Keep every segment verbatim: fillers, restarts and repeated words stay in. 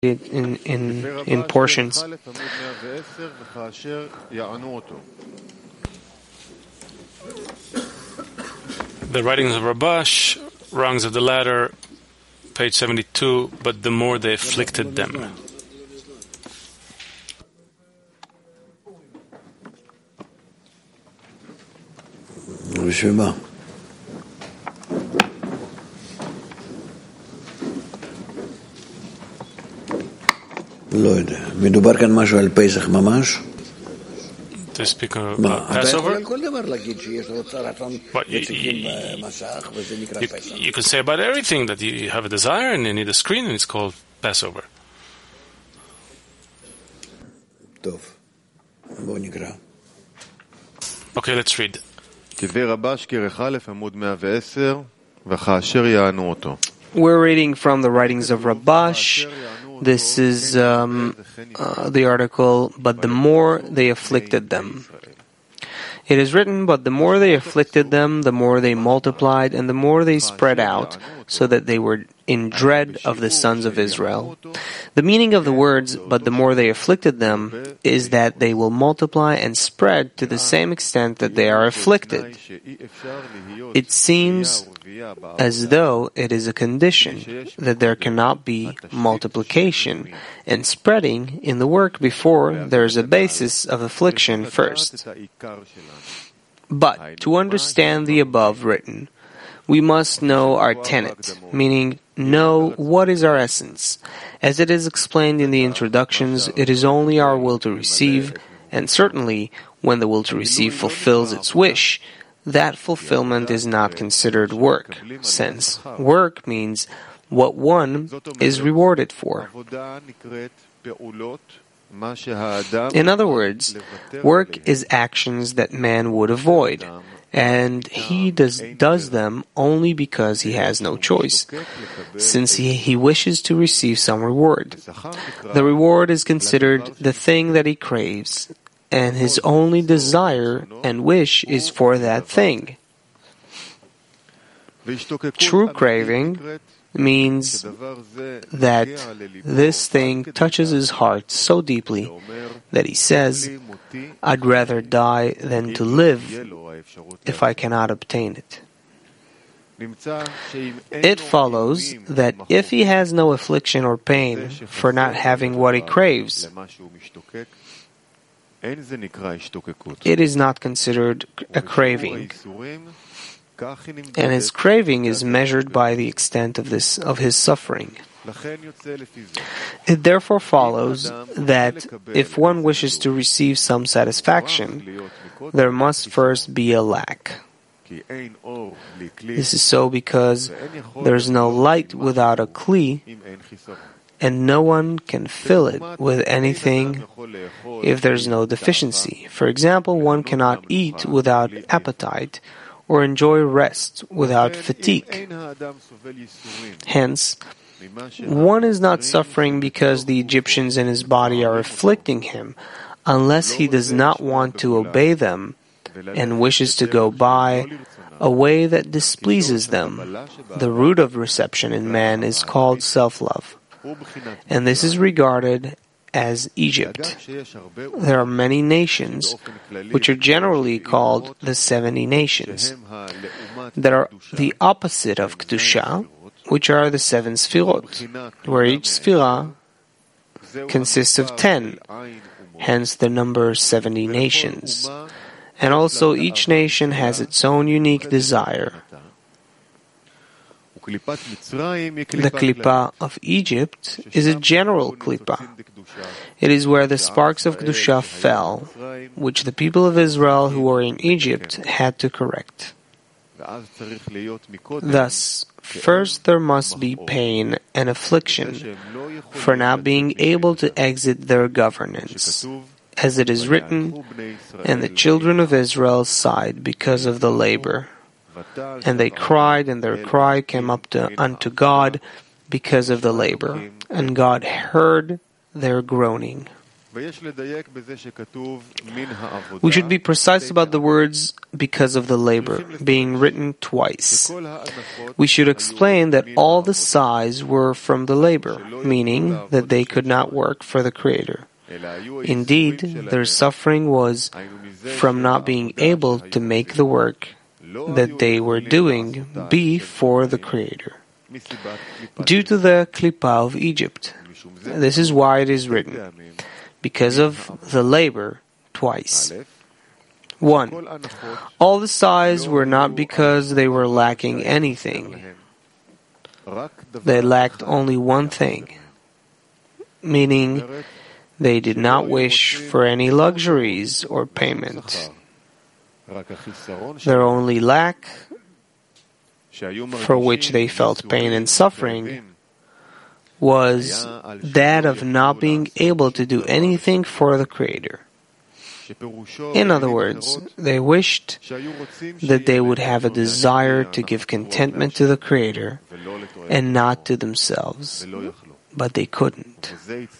in in in portions. The writings of Rabash, rungs of the ladder, page seventy-two, but the more they afflicted them. בשביל מה? לא יודע. מדובר כאן משהו על פסח ממש? To speak about Passover? But you, you, you can say about everything that you have a desire and you need a screen and it's called Passover. טוב. בואו נקרא. Okay, let's read. We're reading from the writings of Rabash. This is um, uh, the article, but the more they afflicted them. It is written, but the more they afflicted them, the more they multiplied, and the more they spread out, so that they were in dread of the sons of Israel. The meaning of the words, but the more they afflicted them, is that they will multiply and spread to the same extent that they are afflicted. It seems as though it is a condition that there cannot be multiplication and spreading in the work before there is a basis of affliction first. But to understand the above written, we must know our tenet, meaning know what is our essence. As it is explained in the introductions, it is only our will to receive, and certainly when the will to receive fulfills its wish, that fulfillment is not considered work, since work means what one is rewarded for. In other words, work is actions that man would avoid, and he does, does them only because he has no choice, since he, he wishes to receive some reward. The reward is considered the thing that he craves, and his only desire and wish is for that thing. True craving means that this thing touches his heart so deeply that he says, "I'd rather die than to live if I cannot obtain it." It follows that if he has no affliction or pain for not having what he craves, it is not considered a craving, and his craving is measured by the extent of this of his suffering. It therefore follows that if one wishes to receive some satisfaction, there must first be a lack. This is so because there is no light without a kli, and no one can fill it with anything if there is no deficiency. For example, one cannot eat without appetite, or enjoy rest without fatigue. Hence, one is not suffering because the Egyptians in his body are afflicting him, unless he does not want to obey them and wishes to go by a way that displeases them. The root of reception in man is called self-love, and this is regarded as Egypt. There are many nations, which are generally called the seventy nations, that are the opposite of Kedusha, which are the seven Sfirot, where each Sfirah consists of ten, hence the number seventy nations. And also each nation has its own unique desire. The Klippa of Egypt is a general Klippa. It is where the sparks of Kedusha fell, which the people of Israel who were in Egypt had to correct. Thus, first there must be pain and affliction for not being able to exit their governance. As it is written, "And the children of Israel sighed because of the labor. And they cried, and their cry came up to, unto God because of the labor. And God heard their groaning." We should be precise about the words "because of the labor" being written twice. We should explain that all the sighs were from the labor, meaning that they could not work for the Creator. Indeed, their suffering was from not being able to make the work that they were doing be for the Creator. Due to the Klippa of Egypt. This is why it is written, because of the labor, twice. One, all the sighs were not because they were lacking anything. They lacked only one thing, meaning they did not wish for any luxuries or payment. Their only lack, for which they felt pain and suffering, was that of not being able to do anything for the Creator. In other words, they wished that they would have a desire to give contentment to the Creator and not to themselves, but they couldn't.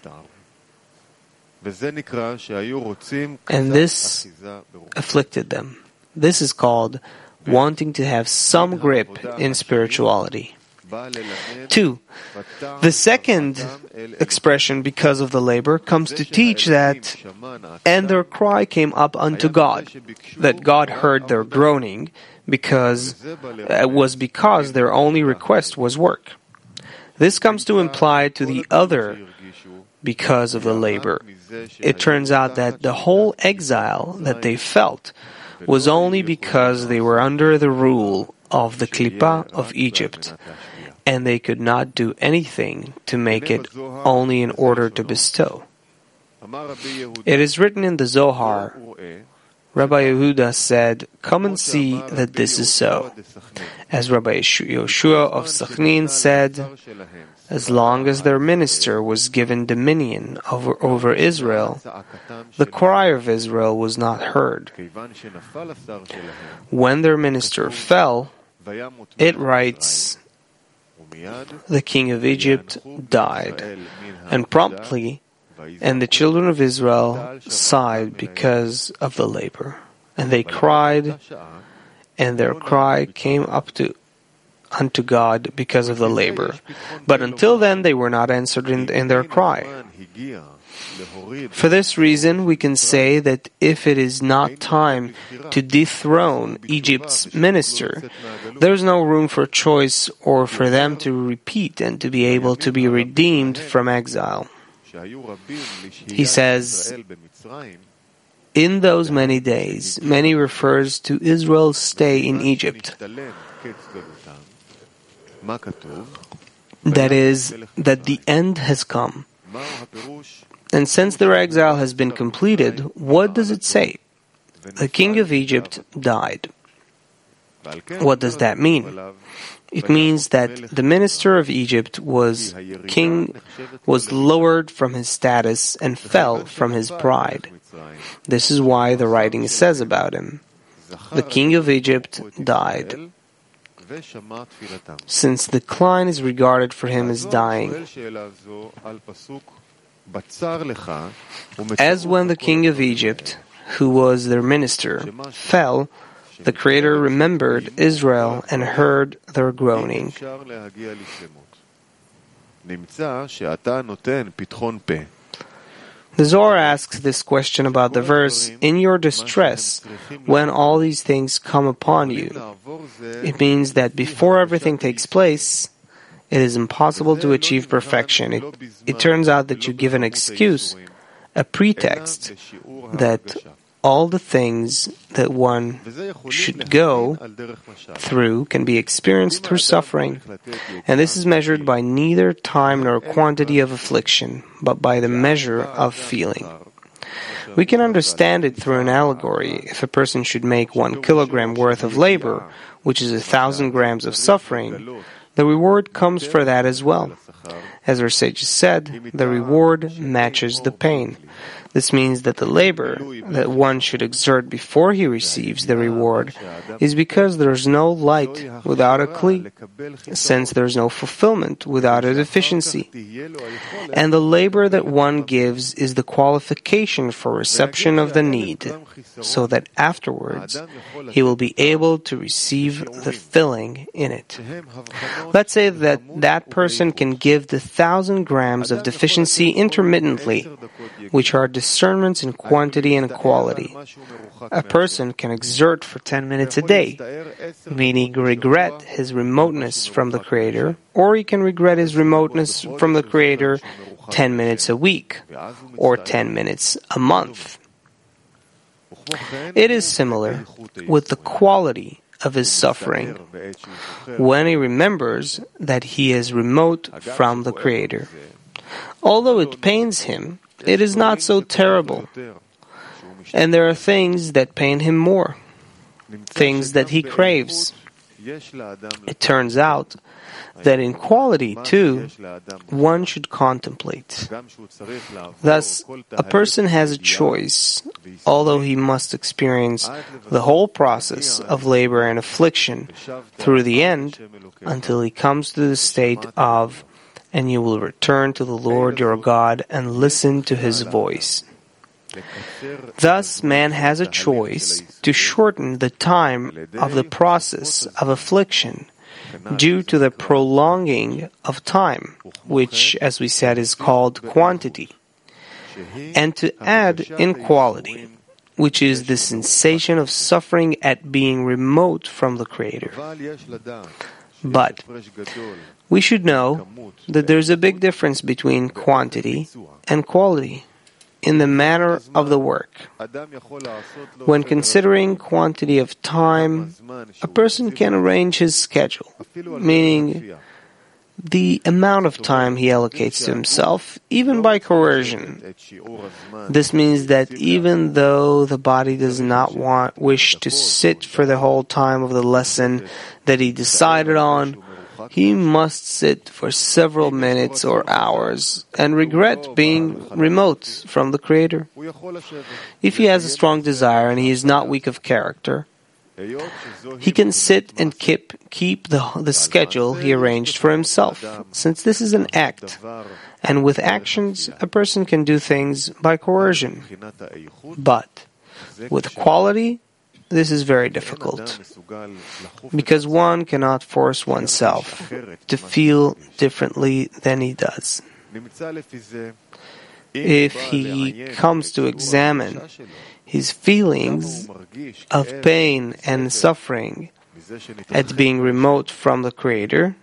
And this afflicted them. This is called wanting to have some grip in spirituality. Two, the second expression, because of the labor, comes to teach that, and their cry came up unto God, that God heard their groaning, because it was because their only request was work. This comes to imply to the other, because of the labor. It turns out that the whole exile that they felt was only because they were under the rule of the Klippa of Egypt, and they could not do anything to make it only in order to bestow. It is written in the Zohar, Rabbi Yehuda said, "Come and see that this is so." As Rabbi Yoshua of Sachnin said, as long as their minister was given dominion over, over Israel, the cry of Israel was not heard. When their minister fell, it writes, the king of Egypt died, and promptly, and the children of Israel sighed because of the labor. And they cried, and their cry came up to unto God because of the labor. But until then they were not answered in, in their cry. For this reason, we can say that if it is not time to dethrone Egypt's minister, there is no room for choice or for them to repeat and to be able to be redeemed from exile. He says, in those many days, many refers to Israel's stay in Egypt. That is, that the end has come. And since their exile has been completed, what does it say? The king of Egypt died. What does that mean? It means that the minister of Egypt was king, was lowered from his status and fell from his pride. This is why the writing says about him, the king of Egypt died. Since decline is regarded for him as dying. As when the king of Egypt, who was their minister, fell, the Creator remembered Israel and heard their groaning. The Zohar asks this question about the verse, in your distress, when all these things come upon you. It means that before everything takes place, it is impossible to achieve perfection. It, it turns out that you give an excuse, a pretext, that all the things that one should go through can be experienced through suffering, and this is measured by neither time nor quantity of affliction, but by the measure of feeling. We can understand it through an allegory. If a person should make one kilogram worth of labor, which is a thousand grams of suffering, the reward comes for that as well. As our sages said, the reward matches the pain. This means that the labor that one should exert before he receives the reward is because there is no light without a kli, since there is no fulfillment without a deficiency. And the labor that one gives is the qualification for reception of the need, so that afterwards he will be able to receive the filling in it. Let's say that that person can give the thousand grams of deficiency intermittently, which are discernments in quantity and quality. A person can exert for ten minutes a day, meaning regret his remoteness from the Creator, or he can regret his remoteness from the Creator ten minutes a week, or ten minutes a month. It is similar with the quality of his suffering when he remembers that he is remote from the Creator. Although it pains him, it is not so terrible. And there are things that pain him more, things that he craves. It turns out that in quality, too, one should contemplate. Thus, a person has a choice, although he must experience the whole process of labor and affliction through the end until he comes to the state of, and you will return to the Lord your God and listen to his voice. Thus, man has a choice to shorten the time of the process of affliction due to the prolonging of time, which, as we said, is called quantity, and to add in quality, which is the sensation of suffering at being remote from the Creator. But we should know that there is a big difference between quantity and quality in the manner of the work. When considering quantity of time, a person can arrange his schedule, meaning the amount of time he allocates to himself, even by coercion. This means that even though the body does not want, wish to sit for the whole time of the lesson that he decided on, he must sit for several minutes or hours and regret being remote from the Creator. If he has a strong desire and he is not weak of character, he can sit and keep, keep the, the schedule he arranged for himself, since this is an act, and with actions a person can do things by coercion. But with quality, this is very difficult, because one cannot force oneself to feel differently than he does. If he comes to examine his feelings of pain and suffering at being remote from the Creator,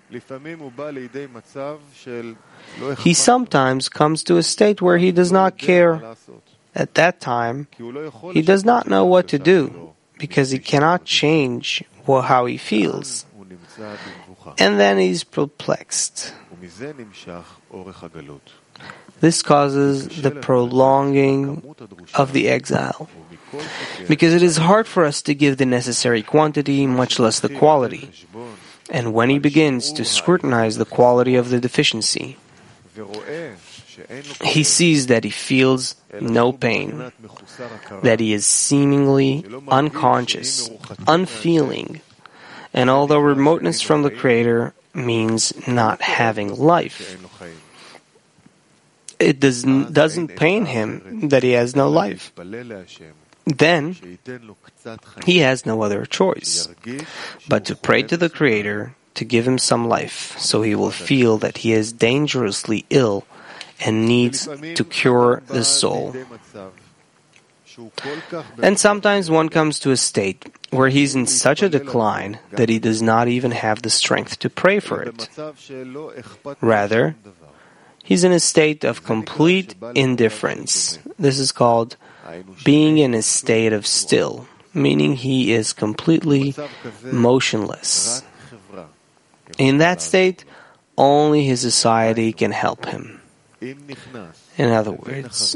he sometimes comes to a state where he does not care. At that time, he does not know what to do, because he cannot change how he feels. And then he's perplexed. This causes the prolonging of the exile, because it is hard for us to give the necessary quantity, much less the quality. And when he begins to scrutinize the quality of the deficiency, he sees that he feels no pain, that he is seemingly unconscious, unfeeling, and although remoteness from the Creator means not having life, it does, doesn't pain him that he has no life. Then he has no other choice but to pray to the Creator to give him some life, so he will feel that he is dangerously ill and needs to cure the soul. And sometimes one comes to a state where he's in such a decline that he does not even have the strength to pray for it. Rather, he's in a state of complete indifference. This is called being in a state of still, meaning he is completely motionless. In that state, only his society can help him. In other words,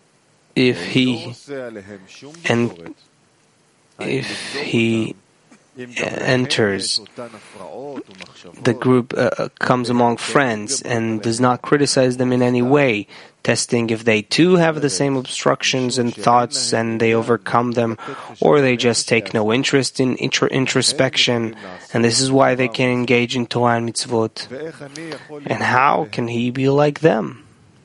if he and if he enters the group, uh, comes among friends and does not criticize them in any way, testing if they too have the same obstructions and thoughts and they overcome them, or they just take no interest in intro- introspection, and this is why they can engage in Torah and mitzvot. And how can he be like them?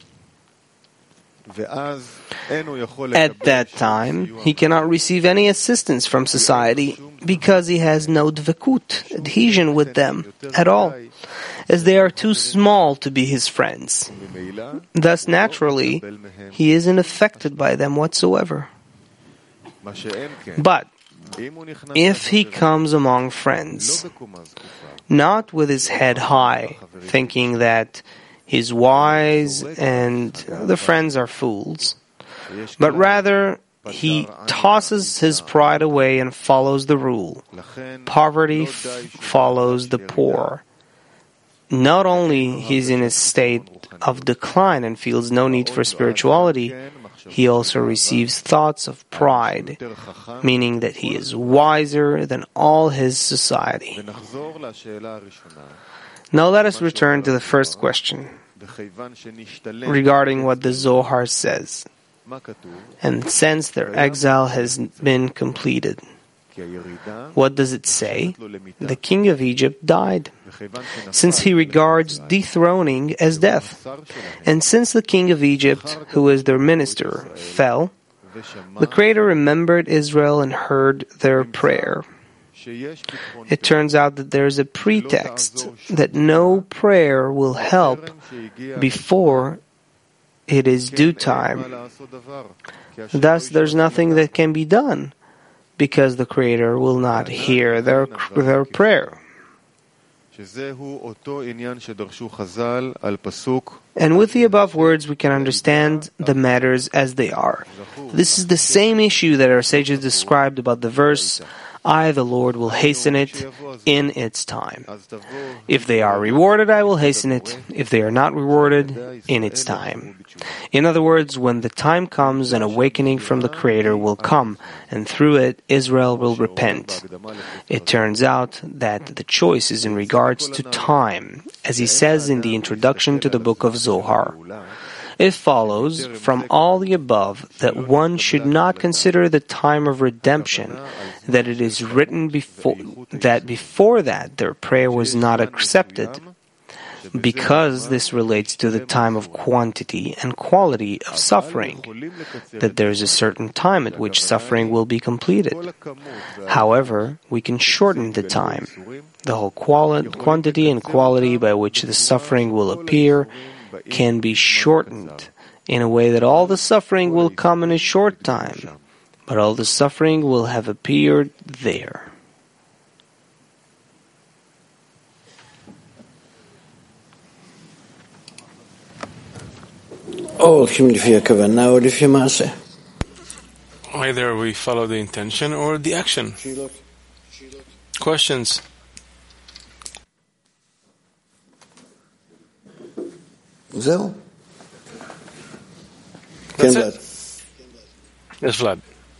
At that time, he cannot receive any assistance from society because he has no dvekut, adhesion with them at all, as they are too small to be his friends. Thus, naturally, he isn't affected by them whatsoever. But if he comes among friends, not with his head high, thinking that he's wise and the friends are fools, but rather he tosses his pride away and follows the rule. Poverty f- follows the poor. Not only he's in a state of decline and feels no need for spirituality, he also receives thoughts of pride, meaning that he is wiser than all his society. Now let us return to the first question regarding what the Zohar says. And since their exile has been completed, what does it say? The king of Egypt died, since he regards dethroning as death. And since the king of Egypt, who is their minister, fell, the Creator remembered Israel and heard their prayer. It turns out that there is a pretext that no prayer will help before it is due time. Thus, there's nothing that can be done, because the Creator will not hear their, their prayer. And with the above words, we can understand the matters as they are. This is the same issue that our sages described about the verse, I, the Lord, will hasten it in its time. If they are rewarded, I will hasten it. If they are not rewarded, in its time. In other words, when the time comes, an awakening from the Creator will come, and through it, Israel will repent. It turns out that the choice is in regards to time, as he says in the introduction to the book of Zohar. It follows from all the above that one should not consider the time of redemption, that it is written before that before that their prayer was not accepted, because this relates to the time of quantity and quality of suffering, that there is a certain time at which suffering will be completed. However, we can shorten the time. The whole quali- quantity and quality by which the suffering will appear can be shortened in a way that all the suffering will come in a short time, but all the suffering will have appeared there. Either we follow the intention or the action. Questions? זהו. That's it. Yes, Vlad.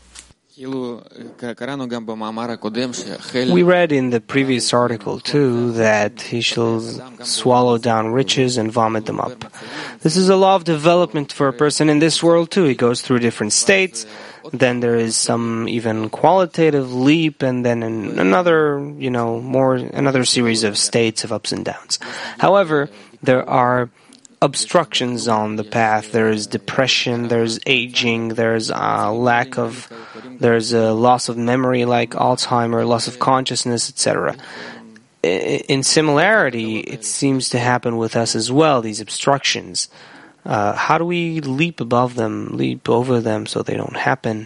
We read in the previous article, too, that he shall swallow down riches and vomit them up. This is a law of development for a person in this world, too. He goes through different states, then there is some even qualitative leap, and then another, you know, more, another series of states of ups and downs. However, there are obstructions on the path. There's depression, there's aging, there's a lack of, there's a loss of memory like Alzheimer, loss of consciousness, et cetera. In similarity, it seems to happen with us as well, these obstructions. Uh, how do we leap above them, leap over them so they don't happen?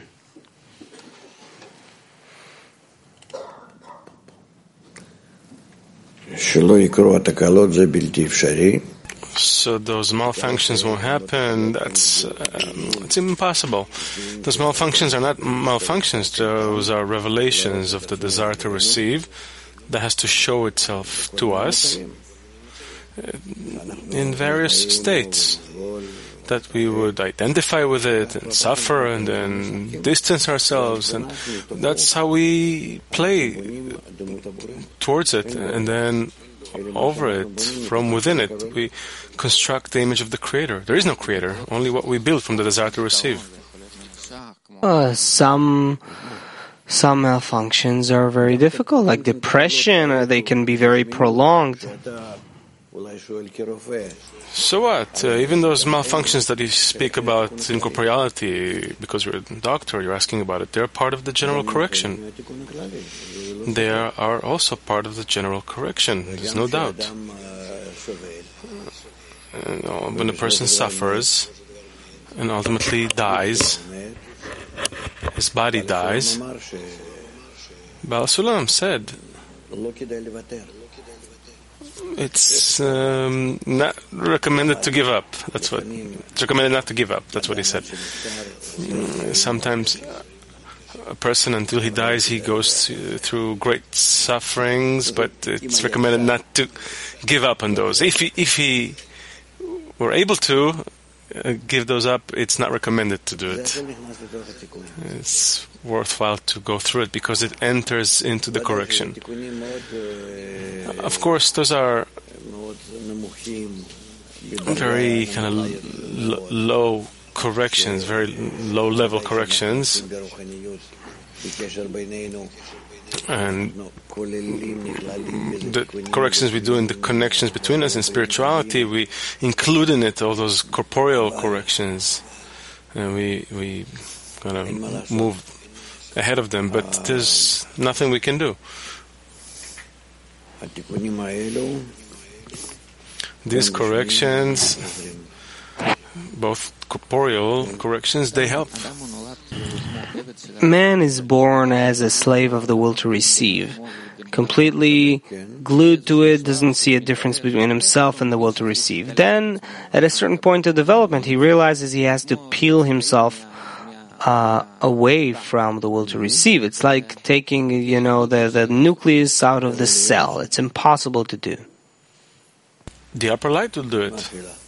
שלא יקרו התקלות זה בלתי אפשרי. So those malfunctions won't happen. That's uh, it's impossible. Those malfunctions are not malfunctions. Those are revelations of the desire to receive that has to show itself to us in various states. that we would identify with it and suffer and then distance ourselves, and that's how we play towards it, and then over it, from within it, we construct the image of the Creator. There is no Creator, only what we build from the desire to receive. Uh, some some malfunctions are very difficult, like depression, or they can be very prolonged. So what? Uh, even those malfunctions that you speak about in corporeality, because you're a doctor, you're asking about it, they're part of the general correction. They are, are also part of the general correction, there's no doubt. And, uh, when a person suffers and ultimately dies, his body dies, Baal Sulam said, it's um, not recommended to give up. That's what it's recommended not to give up. That's what he said. Sometimes a person, until he dies, he goes through great sufferings, but it's recommended not to give up on those. If he, if he were able to uh, give those up, it's not recommended to do it. It's worthwhile to go through it because it enters into the correction. Of course, those are very kind of l- low corrections, very low-level corrections, and the corrections we do in the connections between us in spirituality, we include in it all those corporeal corrections, and we we kind of move ahead of them, but there's nothing we can do. These corrections, both corporeal corrections, they help. Man is born as a slave of the will to receive, completely glued to it, doesn't see a difference between himself and the will to receive. Then, at a certain point of development, he realizes he has to peel himself Uh, away from the will to receive. It's like taking, you know, the, the nucleus out of the cell. It's impossible to do. The upper light will do it.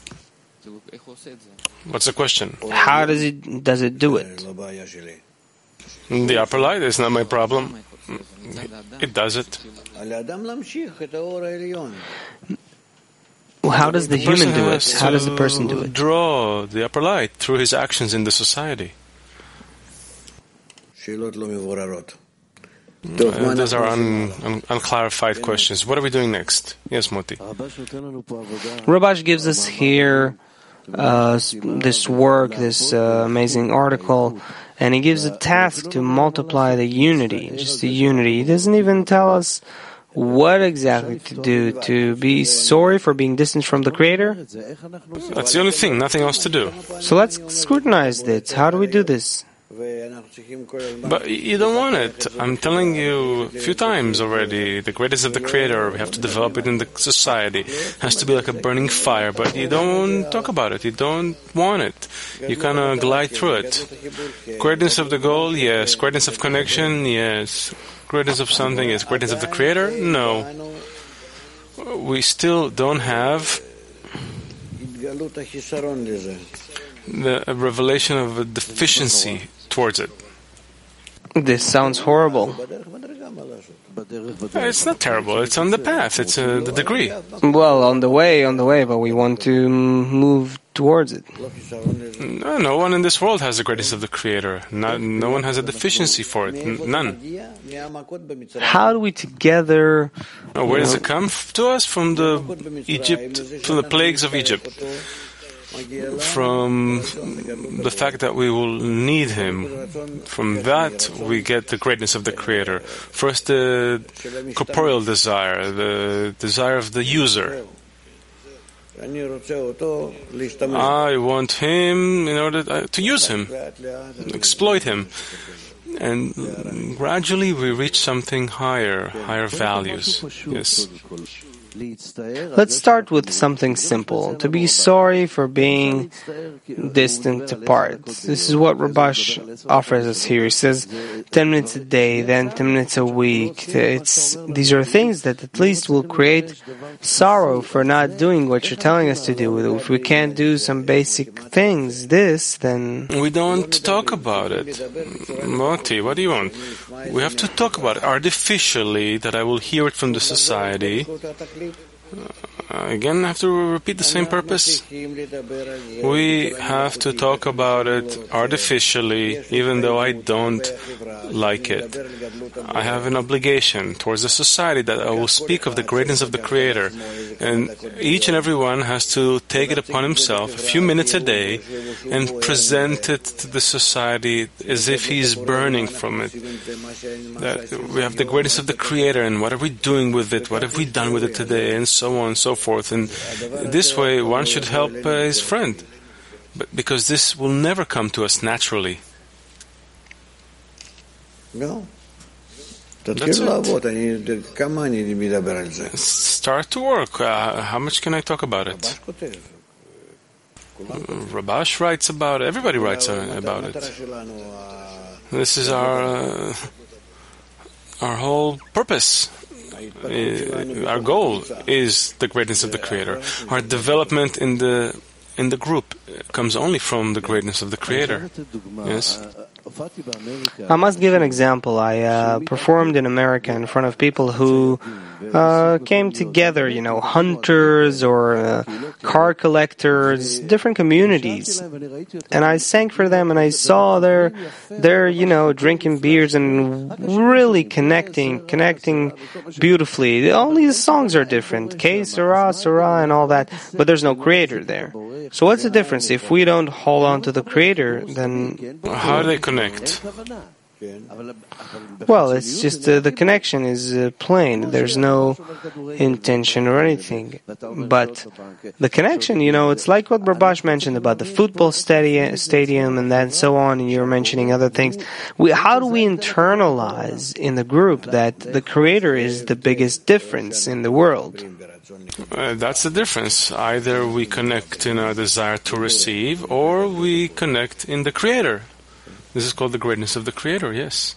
What's the question? How does it does it do it? The upper light is not my problem. It does it. How does the human do it? How does the person do it? Draw the upper light through his actions in the society. Uh, those are un, un, unclarified questions. What are we doing next? Yes, Moti. Rabash gives us here uh, this work, this uh, amazing article, and he gives a task to multiply the unity, just the unity. He doesn't even tell us what exactly to do, to be sorry for being distant from the Creator. That's the only thing, nothing else to do. So let's scrutinize this. How do we do this? But you don't want it. I'm telling you a few times already, the greatness of the Creator, we have to develop it in the society. It has to be like a burning fire, but you don't talk about it. You don't want it. You kind of glide through it. Greatness of the goal, yes. Greatness of connection, yes. Greatness of something, yes. Greatness of the Creator, no. We still don't have the a revelation of a deficiency towards it. This sounds horrible. It's not terrible. It's on the path. It's uh, the degree. Well, on the way, on the way, but we want to move towards it. No, no one in this world has the greatness of the Creator. Not, no one has a deficiency for it. N- none. How do we together... Oh, where does it come f- to us? From the Egypt, from the plagues of Egypt. From the fact that we will need Him. From that we get the greatness of the Creator. First the corporeal desire, the desire of the user. I want Him in order to use Him, exploit Him. And gradually we reach something higher, higher values. Yes. Let's start with something simple, to be sorry for being distant apart. This is what Rabash offers us here. He says ten minutes a day, then ten minutes a week. It's, these are things that at least will create sorrow for not doing what you're telling us to do. If we can't do some basic things, this, then... We don't talk about it. Moti, what do you want? We have to talk about it artificially, that I will hear it from the society. Uh, again, I have to repeat the same purpose. We have to talk about it artificially, even though I don't like it. I have an obligation towards the society that I will speak of the greatness of the Creator. And each and every one has to take it upon himself, a few minutes a day, and present it to the society as if he's burning from it. That we have the greatness of the Creator, and what are we doing with it? What have we done with it today? And so on and so forth. And this way, one should help uh, his friend. But because this will never come to us naturally. No. That's it. Start to work. Uh, how much can I talk about it? Rabash writes about it. Everybody writes about it. This is our uh, our whole purpose. Uh, our goal is the greatness of the Creator. Our development in the in the group comes only from the greatness of the Creator. Yes. I must give an example. I uh, performed in America in front of people who uh, came together, you know, hunters or uh, car collectors, different communities. And I sang for them, and I saw their, their, you know, drinking beers and really connecting, connecting beautifully. Only the songs are different. K, Sarah, Sarah, and all that. But there's no Creator there. So what's the difference? If we don't hold on to the Creator, then... How do they connect? Well, it's just uh, the connection is uh, plain. There's no intention or anything. But the connection, you know, it's like what Rabash mentioned about the football stadium, stadium and then so on, and you're mentioning other things. We, how do we internalize in the group that the Creator is the biggest difference in the world? Uh, that's the difference. Either we connect in our desire to receive, or we connect in the Creator. This is called the greatness of the Creator, yes.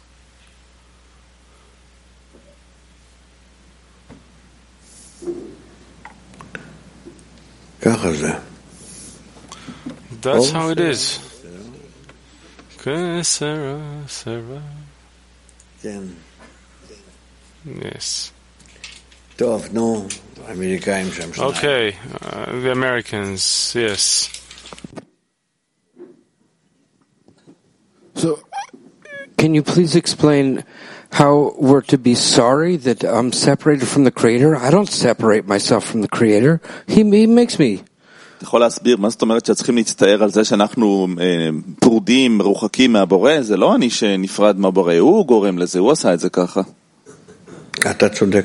That's how it is. Sarah, Sarah. Yes. Okay, uh, the Americans, yes. So, can you please explain how we're to be sorry that I'm separated from the Creator? I don't separate myself from the Creator. He, he makes me. אתה יכול להסביר מה זאת אומרת שצריכים להצטער על זה שאנחנו פרודים, מרוחקים מהבורא? זה לא אני שנפרד מהבורא, הוא גורם לזה, הוא עשה את זה ככה. אתה צודק.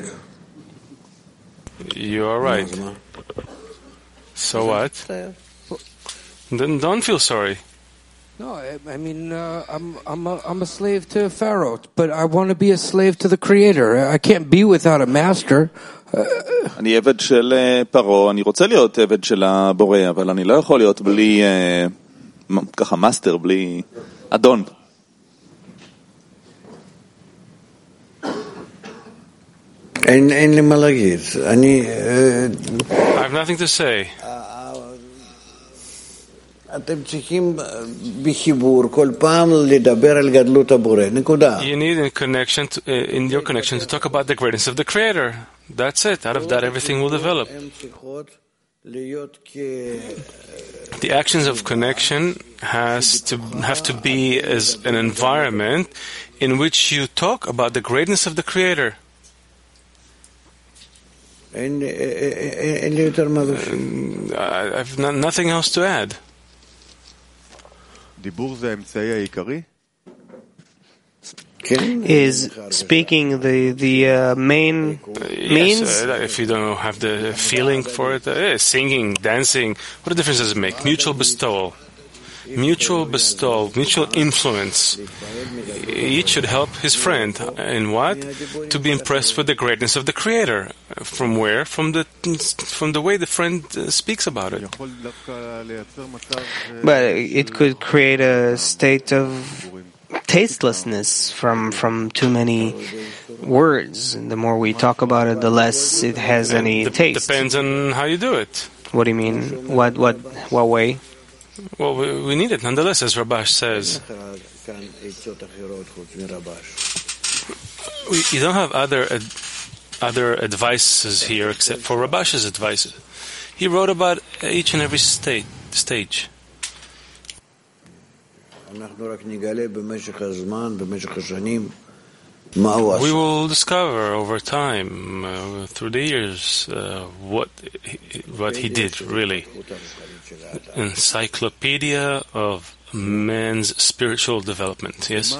You are right. So what? Then don't feel sorry. No, I, I mean, uh, I'm I'm a, I'm a slave to Pharaoh, but I want to be a slave to the Creator. I can't be without a master. אני עבד של פרעה, אני רוצה להיות עבד של הבורא, אבל אני לא יכול להיות בלי, ככה, מאסטר, בלי אדון. אין, אין לי מה להגיד. אני... I have nothing to say. אתם צריכים בחיבור כל פעם לדבר על גדלות הבורא. נקודה. You need in connection to, uh, in your connection to talk about the greatness of the Creator. That's it. Out of that, everything will develop. The actions of connection has to have to be as an environment in which you talk about the greatness of the Creator. אין, אין לי יותר מה להוסיף. I have no, nothing else to add. דיבור זה האמצעי העיקרי? Is speaking the the uh, main uh, means? Yes, uh, if you don't have the feeling for it, uh, singing, dancing, what difference does it make? Mutual bestowal. mutual bestow, mutual influence. Each should help his friend. In what? To be impressed with the greatness of the Creator. From where? From the from the way the friend speaks about it. But it could create a state of tastelessness from from too many words. And the more we talk about it, the less it has any de- taste. Depends on how you do it. What do you mean? What what what way? Well, we, we need it nonetheless, as Rabash says. We, you don't have other ad, other advices here except for Rabash's advices. He wrote about each and every state, stage. We will discover over time, uh, through the years, uh, what he, what he did really. Encyclopedia of man's spiritual development. Yes.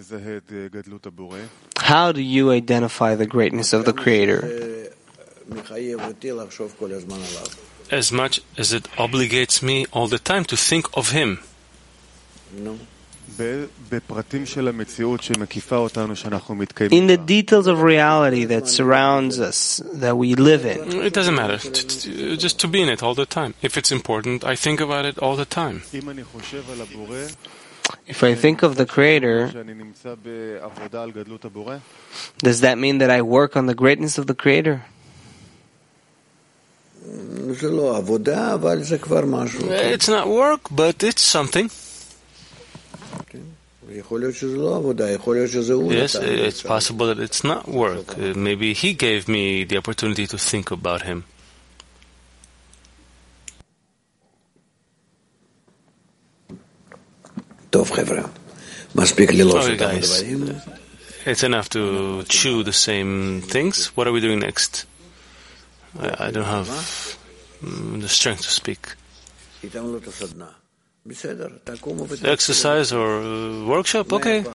How do you identify the greatness of the Creator? As much as it obligates me all the time to think of Him. No. In the details of reality that surrounds us, that we live in. It doesn't matter. Just to be in it all the time. If it's important, I think about it all the time. If I think of the Creator, does that mean that I work on the greatness of the Creator? It's not work, but it's something. Yes, it's possible that it's not work. Uh, maybe he gave me the opportunity to think about him. Okay, guys, it's enough to chew the same things. What are we doing next? I, I don't have mm, the strength to speak. Exercise or uh, workshop? Okay.